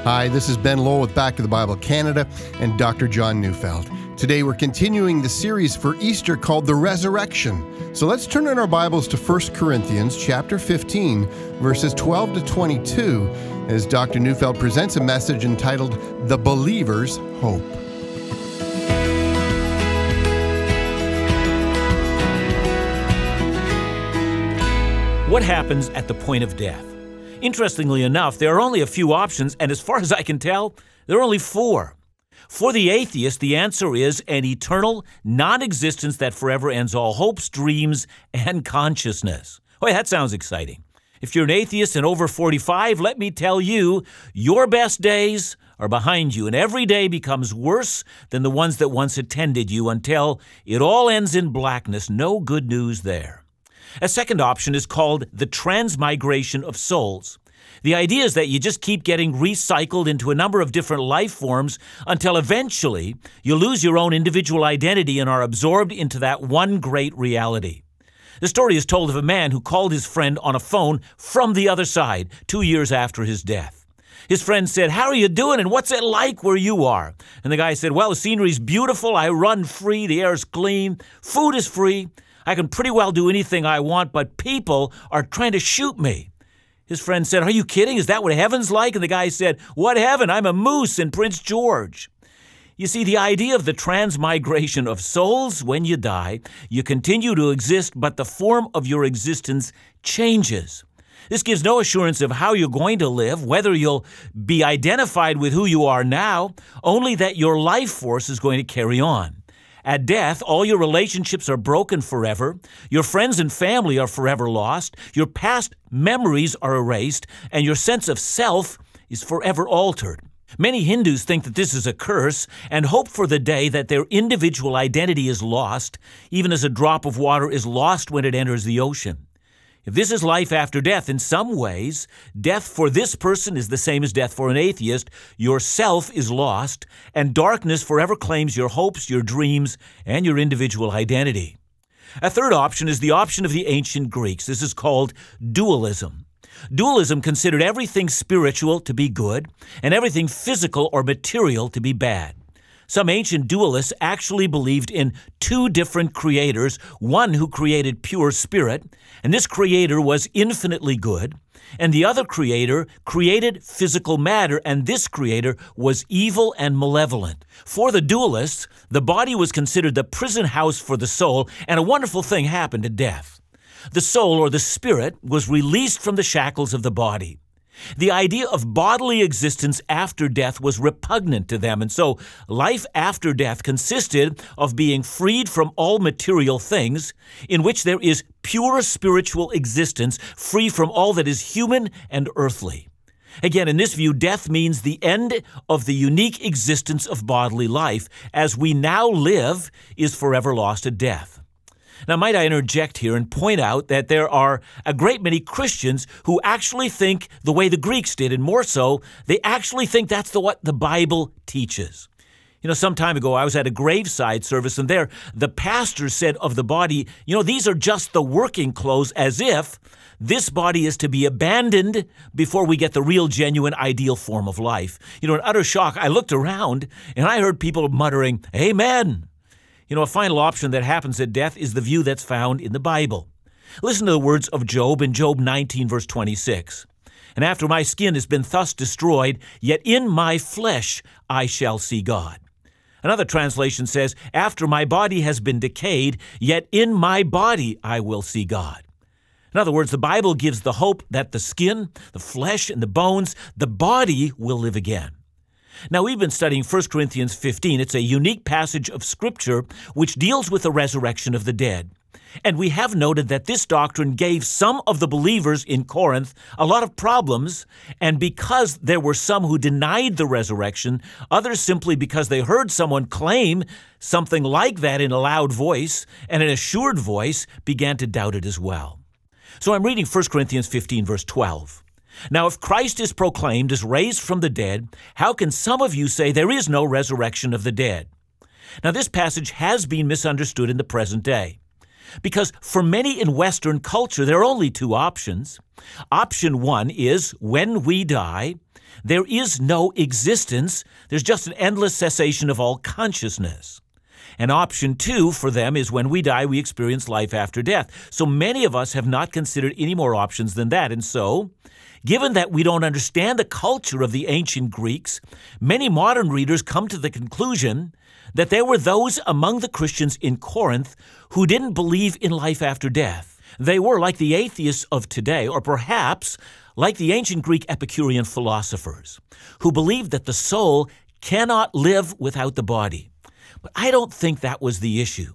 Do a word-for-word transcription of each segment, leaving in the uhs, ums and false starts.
Hi, this is Ben Lowell with Back to the Bible Canada and Doctor John Neufeld. Today we're continuing the series for Easter called The Resurrection. So let's turn in our Bibles to First Corinthians chapter fifteen, verses twelve to twenty-two, as Doctor Neufeld presents a message entitled The Believer's Hope. What happens at the point of death? Interestingly enough, there are only a few options, and as far as I can tell, there are only four. For the atheist, the answer is an eternal non-existence that forever ends all hopes, dreams, and consciousness. Boy, that sounds exciting. If you're an atheist and over forty-five, let me tell you, your best days are behind you, and every day becomes worse than the ones that once attended you until it all ends in blackness. No good news there. A second option is called the transmigration of souls. The idea is that you just keep getting recycled into a number of different life forms until eventually you lose your own individual identity and are absorbed into that one great reality. The story is told of a man who called his friend on a phone from the other side two years after his death. His friend said, "How are you doing and what's it like where you are?" And the guy said, "Well, the scenery's beautiful, I run free, the air's clean, food is free. I can pretty well do anything I want, but people are trying to shoot me." His friend said, "Are you kidding? Is that what heaven's like?" And the guy said, "What heaven? I'm a moose in Prince George." You see, the idea of the transmigration of souls, when you die, you continue to exist, but the form of your existence changes. This gives no assurance of how you're going to live, whether you'll be identified with who you are now, only that your life force is going to carry on. At death, all your relationships are broken forever, your friends and family are forever lost, your past memories are erased, and your sense of self is forever altered. Many Hindus think that this is a curse and hope for the day that their individual identity is lost, even as a drop of water is lost when it enters the ocean. If this is life after death, in some ways, death for this person is the same as death for an atheist. Your self is lost, and darkness forever claims your hopes, your dreams, and your individual identity. A third option is the option of the ancient Greeks. This is called dualism. Dualism considered everything spiritual to be good and everything physical or material to be bad. Some ancient dualists actually believed in two different creators, one who created pure spirit, and this creator was infinitely good, and the other creator created physical matter, and this creator was evil and malevolent. For the dualists, the body was considered the prison house for the soul, and a wonderful thing happened at death. The soul, or the spirit, was released from the shackles of the body. The idea of bodily existence after death was repugnant to them, and so life after death consisted of being freed from all material things, in which there is pure spiritual existence, free from all that is human and earthly. Again, in this view, death means the end of the unique existence of bodily life, as we now live is forever lost at death. Now, might I interject here and point out that there are a great many Christians who actually think the way the Greeks did, and more so, they actually think that's the, what the Bible teaches. You know, some time ago, I was at a graveside service, and there the pastor said of the body, you know, these are just the working clothes, as if this body is to be abandoned before we get the real, genuine, ideal form of life. You know, in utter shock, I looked around, and I heard people muttering, "Amen." You know, a final option that happens at death is the view that's found in the Bible. Listen to the words of Job in Job nineteen, verse twenty-six. "And after my skin has been thus destroyed, yet in my flesh I shall see God." Another translation says, "After my body has been decayed, yet in my body I will see God." In other words, the Bible gives the hope that the skin, the flesh, and the bones, the body will live again. Now, we've been studying First Corinthians fifteen. It's a unique passage of Scripture which deals with the resurrection of the dead. And we have noted that this doctrine gave some of the believers in Corinth a lot of problems, and because there were some who denied the resurrection, others simply because they heard someone claim something like that in a loud voice and an assured voice began to doubt it as well. So I'm reading First Corinthians fifteen, verse twelve. "Now, if Christ is proclaimed as raised from the dead, how can some of you say there is no resurrection of the dead?" Now, this passage has been misunderstood in the present day. Because for many in Western culture, there are only two options. Option one is when we die, There is no existence. There's just an endless cessation of all consciousness. And option two for them is when we die, we experience life after death. So many of us have not considered any more options than that. And so, given that we don't understand the culture of the ancient Greeks, many modern readers come to the conclusion that there were those among the Christians in Corinth who didn't believe in life after death. They were like the atheists of today, or perhaps like the ancient Greek Epicurean philosophers, who believed that the soul cannot live without the body. But I don't think that was the issue.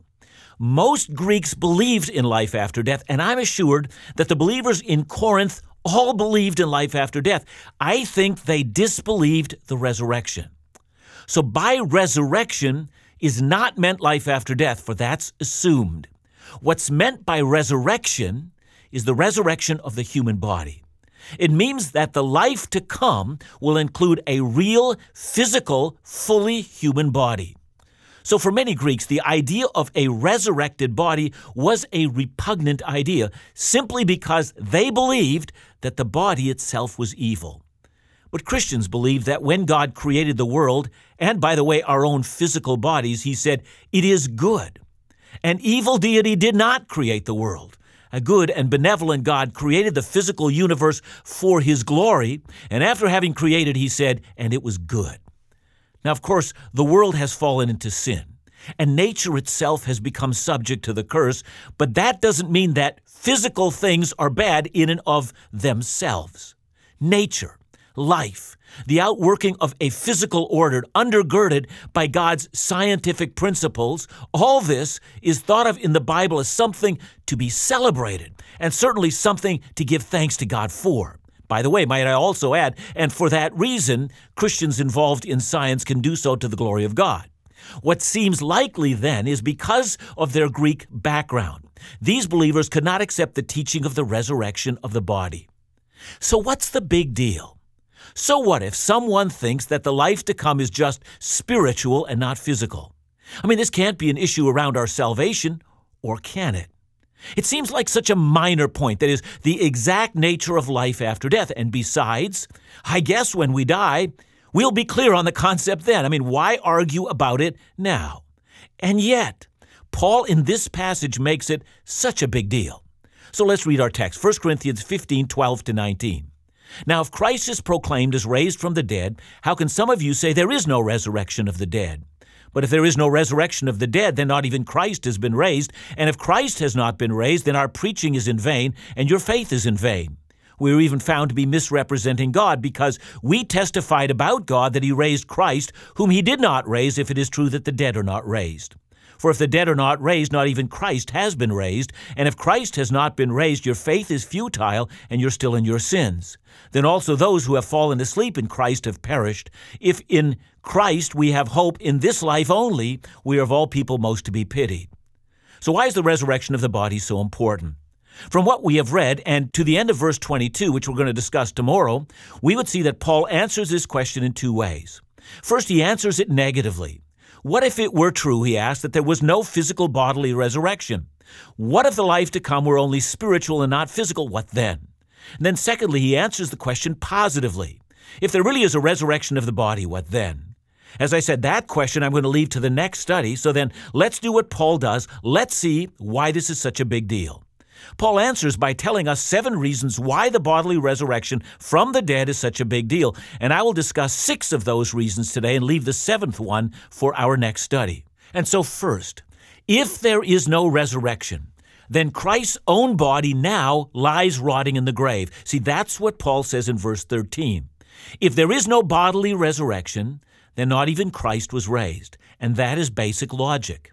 Most Greeks believed in life after death, and I'm assured that the believers in Corinth all believed in life after death. I think they disbelieved the resurrection. So by resurrection is not meant life after death, for that's assumed. What's meant by resurrection is the resurrection of the human body. It means that the life to come will include a real, physical, fully human body. So for many Greeks, the idea of a resurrected body was a repugnant idea, simply because they believed that the body itself was evil. But Christians believe that when God created the world, and by the way, our own physical bodies, he said, it is good. An evil deity did not create the world. A good and benevolent God created the physical universe for his glory, and after having created, he said, and it was good. Now, of course, the world has fallen into sin, and nature itself has become subject to the curse, but that doesn't mean that physical things are bad in and of themselves. Nature, life, the outworking of a physical order undergirded by God's scientific principles, all this is thought of in the Bible as something to be celebrated, and certainly something to give thanks to God for. By the way, might I also add, and for that reason, Christians involved in science can do so to the glory of God. What seems likely then is because of their Greek background, these believers could not accept the teaching of the resurrection of the body. So what's the big deal? So what if someone thinks that the life to come is just spiritual and not physical? I mean, this can't be an issue around our salvation, or can it? It seems like such a minor point, that is, the exact nature of life after death. And besides, I guess when we die, we'll be clear on the concept then. I mean, why argue about it now? And yet, Paul in this passage makes it such a big deal. So let's read our text, First Corinthians fifteen, twelve to nineteen. Now, if Christ is proclaimed as raised from the dead, how can some of you say there is no resurrection of the dead? But if there is no resurrection of the dead, then not even Christ has been raised. And if Christ has not been raised, then our preaching is in vain, and your faith is in vain. We are even found to be misrepresenting God, because we testified about God that he raised Christ, whom he did not raise, if it is true that the dead are not raised. For if the dead are not raised, not even Christ has been raised. And if Christ has not been raised, your faith is futile, and you're still in your sins. Then also those who have fallen asleep in Christ have perished. If in Christ we have hope in this life only, we are of all people most to be pitied. So why is the resurrection of the body so important? From what we have read, and to the end of verse twenty-two, which we're going to discuss tomorrow, we would see that Paul answers this question in two ways. First, he answers it negatively. What if it were true, he asked, that there was no physical bodily resurrection? What if the life to come were only spiritual and not physical? What then? And then secondly, he answers the question positively. If there really is a resurrection of the body, what then? As I said, that question I'm going to leave to the next study, so then let's do what Paul does. Let's see why this is such a big deal. Paul answers by telling us seven reasons why the bodily resurrection from the dead is such a big deal, and I will discuss six of those reasons today and leave the seventh one for our next study. And so first, if there is no resurrection, then Christ's own body now lies rotting in the grave. See, that's what Paul says in verse thirteen. If there is no bodily resurrection, then not even Christ was raised, and that is basic logic.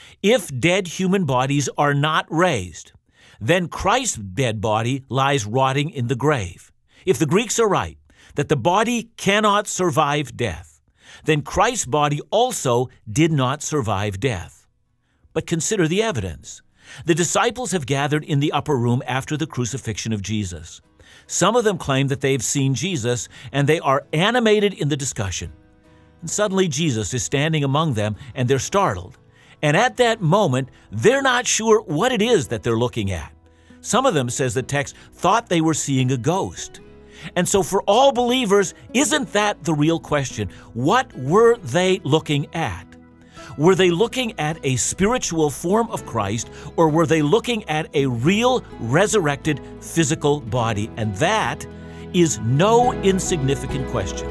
If dead human bodies are not raised, then Christ's dead body lies rotting in the grave. If the Greeks are right, that the body cannot survive death, then Christ's body also did not survive death. But consider the evidence. The disciples have gathered in the upper room after the crucifixion of Jesus. Some of them claim that they've seen Jesus, and they are animated in the discussion. And suddenly Jesus is standing among them, and they're startled. And at that moment, they're not sure what it is that they're looking at. Some of them, says the text, thought they were seeing a ghost. And so for all believers, isn't that the real question? What were they looking at? Were they looking at a spiritual form of Christ, or were they looking at a real resurrected physical body? And that is no insignificant question.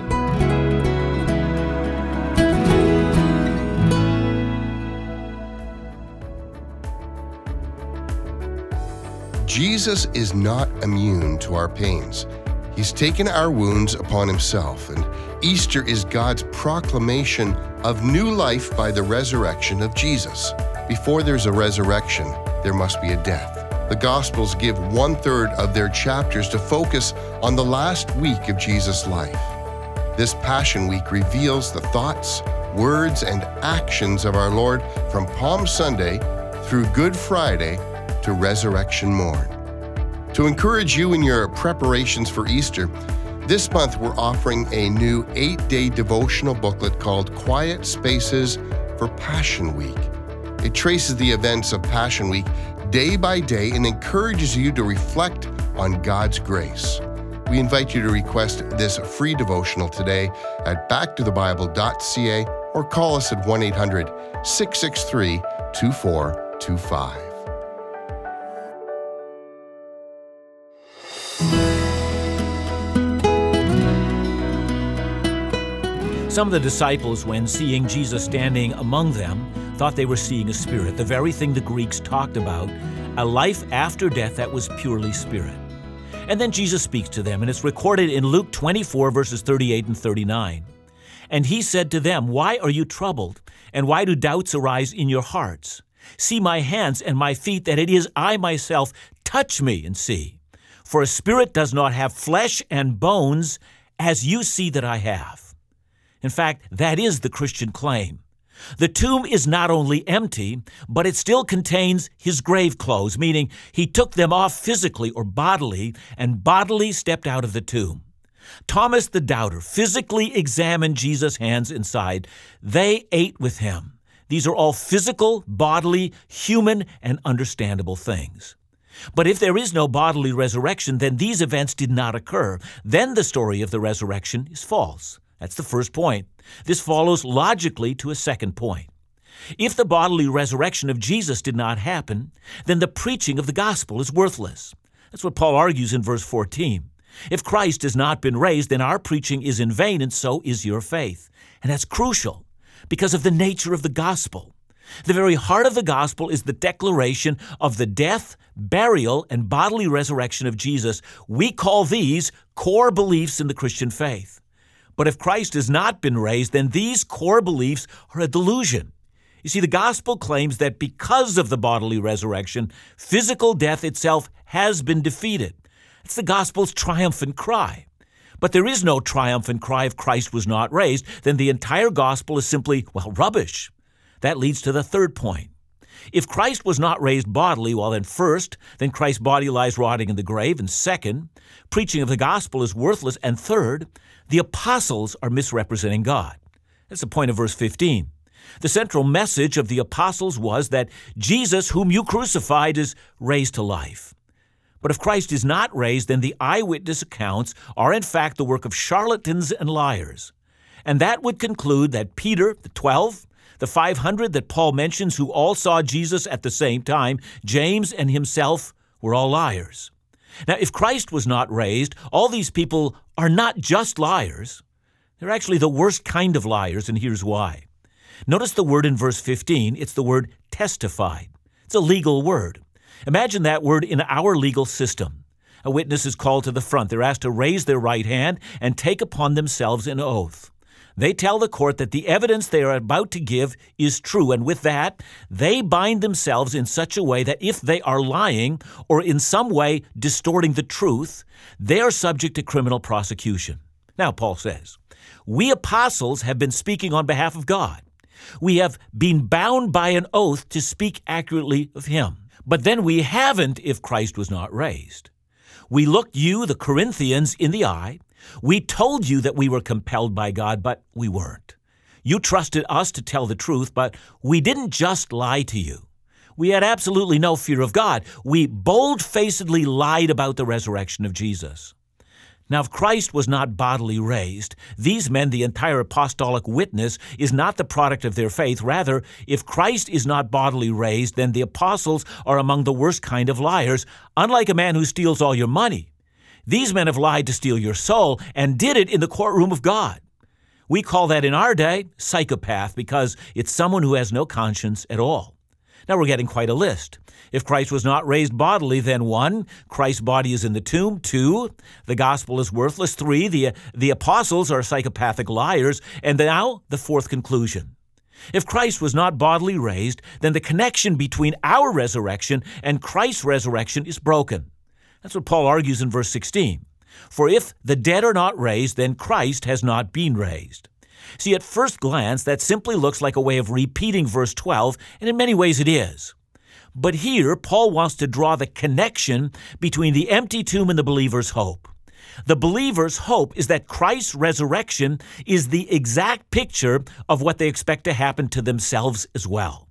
Jesus is not immune to our pains. He's taken our wounds upon himself, and Easter is God's proclamation of new life by the resurrection of Jesus. Before there's a resurrection, there must be a death. The Gospels give one-third of their chapters to focus on the last week of Jesus' life. This Passion Week reveals the thoughts, words, and actions of our Lord from Palm Sunday through Good Friday to Resurrection Morn. To encourage you in your preparations for Easter, this month we're offering a new eight-day devotional booklet called Quiet Spaces for Passion Week. It traces the events of Passion Week day by day and encourages you to reflect on God's grace. We invite you to request this free devotional today at back to the bible dot c a or call us at one eight hundred, six six three, two four two five. Some of the disciples, when seeing Jesus standing among them, thought they were seeing a spirit, the very thing the Greeks talked about, a life after death that was purely spirit. And then Jesus speaks to them, and it's recorded in Luke twenty-four, verses thirty-eight and thirty-nine. And he said to them, "Why are you troubled, and why do doubts arise in your hearts? See my hands and my feet, that it is I myself. Touch me and see. For a spirit does not have flesh and bones, as you see that I have." In fact, that is the Christian claim. The tomb is not only empty, but it still contains his grave clothes, meaning he took them off physically or bodily and bodily stepped out of the tomb. Thomas the doubter physically examined Jesus' hands inside. They ate with him. These are all physical, bodily, human, and understandable things. But if there is no bodily resurrection, then these events did not occur. Then the story of the resurrection is false. That's the first point. This follows logically to a second point. If the bodily resurrection of Jesus did not happen, then the preaching of the gospel is worthless. That's what Paul argues in verse fourteen. If Christ has not been raised, then our preaching is in vain, and so is your faith. And that's crucial because of the nature of the gospel. The very heart of the gospel is the declaration of the death, burial, and bodily resurrection of Jesus. We call these core beliefs in the Christian faith. But if Christ has not been raised, then these core beliefs are a delusion. You see, the gospel claims that because of the bodily resurrection, physical death itself has been defeated. It's the gospel's triumphant cry. But there is no triumphant cry if Christ was not raised. Then the entire gospel is simply, well, rubbish. That leads to the third point. If Christ was not raised bodily, well, then first, then Christ's body lies rotting in the grave, and second, preaching of the gospel is worthless, and third, the apostles are misrepresenting God. That's the point of verse fifteen. The central message of the apostles was that Jesus, whom you crucified, is raised to life. But if Christ is not raised, then the eyewitness accounts are in fact the work of charlatans and liars. And that would conclude that Peter, the twelve, the five hundred that Paul mentions who all saw Jesus at the same time, James and himself, were all liars. Now, if Christ was not raised, all these people are not just liars. They're actually the worst kind of liars, and here's why. Notice the word in verse fifteen. It's the word testified. It's a legal word. Imagine that word in our legal system. A witness is called to the front. They're asked to raise their right hand and take upon themselves an oath. They tell the court that the evidence they are about to give is true, and with that, they bind themselves in such a way that if they are lying or in some way distorting the truth, they are subject to criminal prosecution. Now, Paul says, we apostles have been speaking on behalf of God. We have been bound by an oath to speak accurately of him. But then we haven't if Christ was not raised. We looked you, the Corinthians, in the eye. We told you that we were compelled by God, but we weren't. You trusted us to tell the truth, but we didn't just lie to you. We had absolutely no fear of God. We bold-facedly lied about the resurrection of Jesus. Now, if Christ was not bodily raised, these men, the entire apostolic witness, is not the product of their faith. Rather, if Christ is not bodily raised, then the apostles are among the worst kind of liars, unlike a man who steals all your money. These men have lied to steal your soul and did it in the courtroom of God. We call that in our day psychopath because it's someone who has no conscience at all. Now we're getting quite a list. If Christ was not raised bodily, then one, Christ's body is in the tomb. Two, the gospel is worthless. Three, the, the apostles are psychopathic liars. And now the fourth conclusion. If Christ was not bodily raised, then the connection between our resurrection and Christ's resurrection is broken. That's what Paul argues in verse sixteen. For if the dead are not raised, then Christ has not been raised. See, at first glance, that simply looks like a way of repeating verse twelve, and in many ways it is. But here, Paul wants to draw the connection between the empty tomb and the believer's hope. The believer's hope is that Christ's resurrection is the exact picture of what they expect to happen to themselves as well.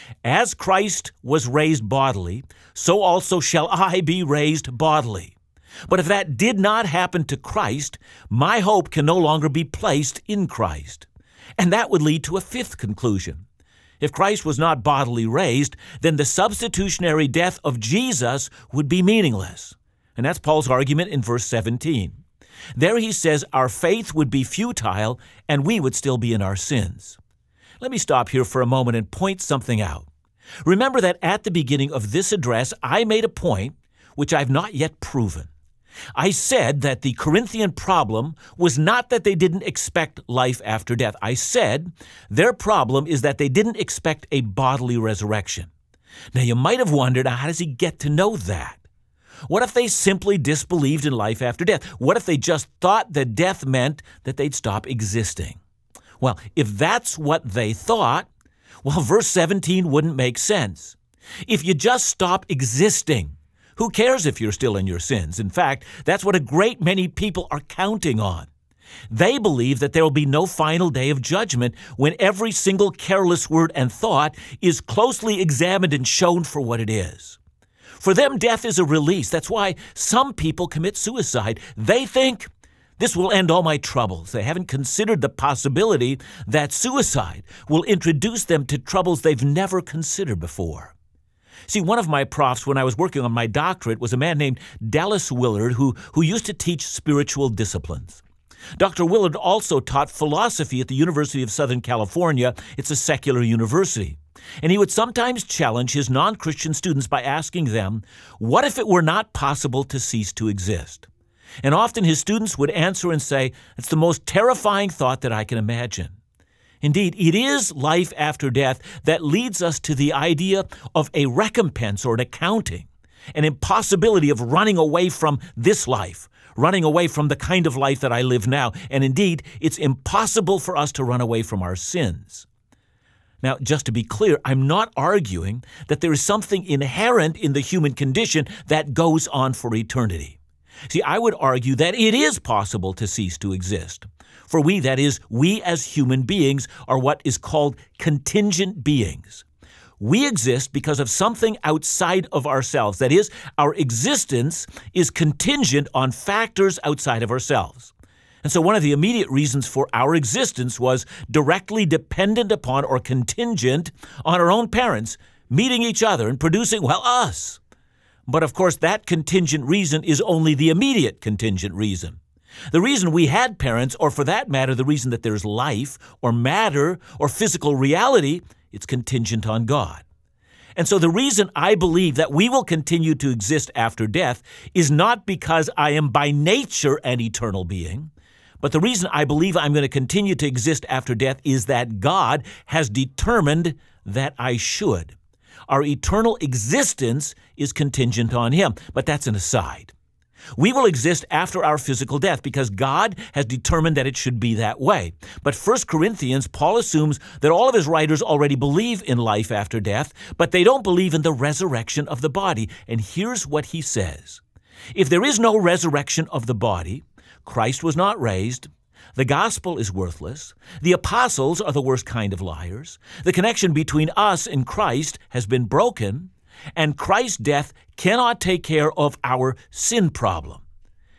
As Christ was raised bodily, so also shall I be raised bodily. But if that did not happen to Christ, my hope can no longer be placed in Christ. And that would lead to a fifth conclusion. If Christ was not bodily raised, then the substitutionary death of Jesus would be meaningless. And that's Paul's argument in verse seventeen. There he says our faith would be futile and we would still be in our sins. Let me stop here for a moment and point something out. Remember that at the beginning of this address, I made a point which I've not yet proven. I said that the Corinthian problem was not that they didn't expect life after death. I said their problem is that they didn't expect a bodily resurrection. Now, you might have wondered, how does he get to know that? What if they simply disbelieved in life after death? What if they just thought that death meant that they'd stop existing? Well, if that's what they thought, well, verse seventeen wouldn't make sense. If you just stop existing, who cares if you're still in your sins? In fact, that's what a great many people are counting on. They believe that there will be no final day of judgment when every single careless word and thought is closely examined and shown for what it is. For them, death is a release. That's why some people commit suicide. They think, this will end all my troubles. They haven't considered the possibility that suicide will introduce them to troubles they've never considered before. See, one of my profs when I was working on my doctorate was a man named Dallas Willard who, who used to teach spiritual disciplines. Doctor Willard also taught philosophy at the University of Southern California. It's a secular university. And he would sometimes challenge his non-Christian students by asking them, what if it were not possible to cease to exist? And often his students would answer and say, it's the most terrifying thought that I can imagine. Indeed, it is life after death that leads us to the idea of a recompense or an accounting, an impossibility of running away from this life, running away from the kind of life that I live now. And indeed, it's impossible for us to run away from our sins. Now, just to be clear, I'm not arguing that there is something inherent in the human condition that goes on for eternity. See, I would argue that it is possible to cease to exist. For we, that is, we as human beings, are what is called contingent beings. We exist because of something outside of ourselves. That is, our existence is contingent on factors outside of ourselves. And so one of the immediate reasons for our existence was directly dependent upon or contingent on our own parents meeting each other and producing, well, us. But of course, that contingent reason is only the immediate contingent reason. The reason we had parents, or for that matter, the reason that there's life or matter or physical reality, it's contingent on God. And so the reason I believe that we will continue to exist after death is not because I am by nature an eternal being, but the reason I believe I'm going to continue to exist after death is that God has determined that I should. Our eternal existence is contingent on Him, but that's an aside. We will exist after our physical death because God has determined that it should be that way. But First Corinthians, Paul assumes that all of his writers already believe in life after death, but they don't believe in the resurrection of the body. And here's what he says. If there is no resurrection of the body, Christ was not raised, the gospel is worthless, the apostles are the worst kind of liars, the connection between us and Christ has been broken, and Christ's death cannot take care of our sin problem.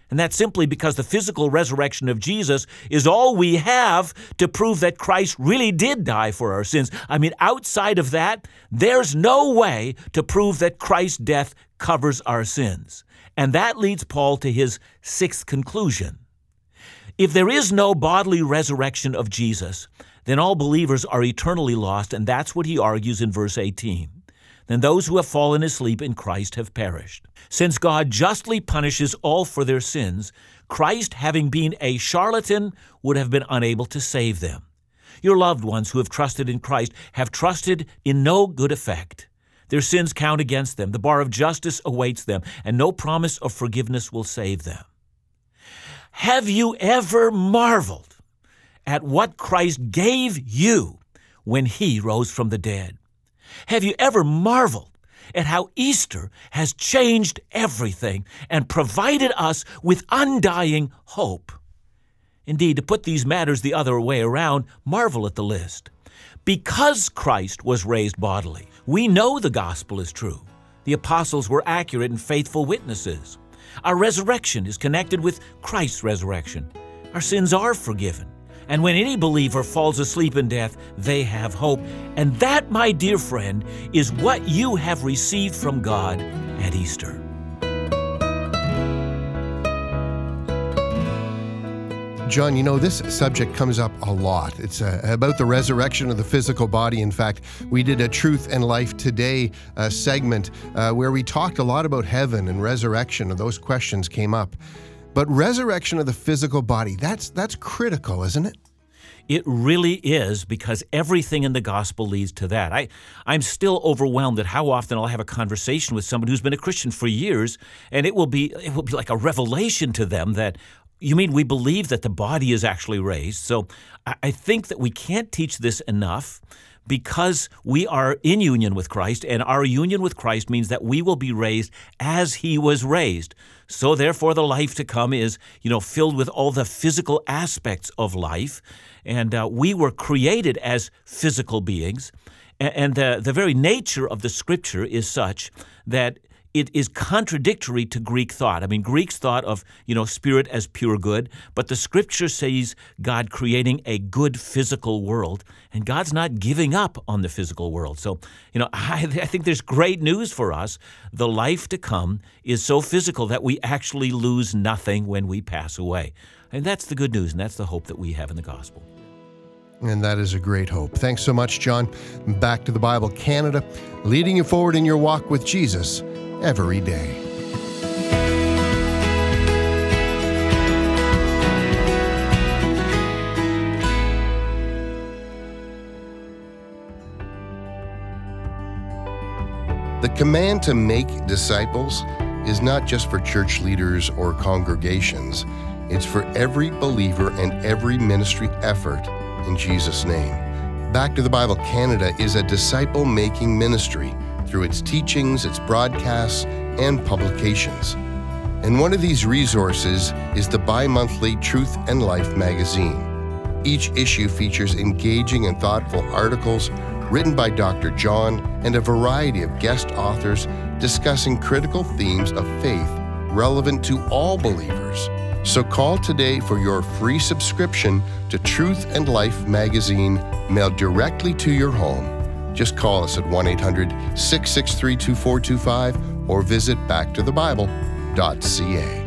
And that's simply because the physical resurrection of Jesus is all we have to prove that Christ really did die for our sins. I mean, outside of that, there's no way to prove that Christ's death covers our sins. And that leads Paul to his sixth conclusion. If there is no bodily resurrection of Jesus, then all believers are eternally lost, and that's what he argues in verse eighteen. Then those who have fallen asleep in Christ have perished. Since God justly punishes all for their sins, Christ, having been a charlatan, would have been unable to save them. Your loved ones who have trusted in Christ have trusted in no good effect. Their sins count against them. The bar of justice awaits them, and no promise of forgiveness will save them. Have you ever marveled at what Christ gave you when he rose from the dead? Have you ever marveled at how Easter has changed everything and provided us with undying hope? Indeed, to put these matters the other way around, marvel at the list. Because Christ was raised bodily, we know the gospel is true. The apostles were accurate and faithful witnesses. Our resurrection is connected with Christ's resurrection. Our sins are forgiven. And when any believer falls asleep in death, they have hope. And that, my dear friend, is what you have received from God at Easter. John, you know, this subject comes up a lot. It's uh, about the resurrection of the physical body. In fact, we did a Truth and Life Today uh, segment uh, where we talked a lot about heaven and resurrection, and those questions came up. But resurrection of the physical body, that's that's critical, isn't it? It really is, because everything in the gospel leads to that. I, I'm still overwhelmed at how often I'll have a conversation with someone who's been a Christian for years, and it will be it will be like a revelation to them that, you mean we believe that the body is actually raised? So I, I think that we can't teach this enough, because we are in union with Christ, and our union with Christ means that we will be raised as he was raised. So therefore, the life to come is, you know, filled with all the physical aspects of life. And uh, we were created as physical beings. And, and the, the very nature of the Scripture is such that it is contradictory to Greek thought. I mean, Greeks thought of, you know, spirit as pure good, but the Scripture says God creating a good physical world, and God's not giving up on the physical world. So, you know, I, I think there's great news for us. The life to come is so physical that we actually lose nothing when we pass away. And that's the good news, and that's the hope that we have in the gospel. And that is a great hope. Thanks so much, John. Back to the Bible Canada, leading you forward in your walk with Jesus every day. The command to make disciples is not just for church leaders or congregations. It's for every believer and every ministry effort in Jesus' name. Back to the Bible Canada is a disciple-making ministry through its teachings, its broadcasts, and publications. And one of these resources is the bi-monthly Truth and Life magazine. Each issue features engaging and thoughtful articles written by Doctor John and a variety of guest authors discussing critical themes of faith relevant to all believers. So call today for your free subscription to Truth and Life magazine, mailed directly to your home. Just call us at one eight hundred, six six three, two four two five or visit back to the bible dot c a.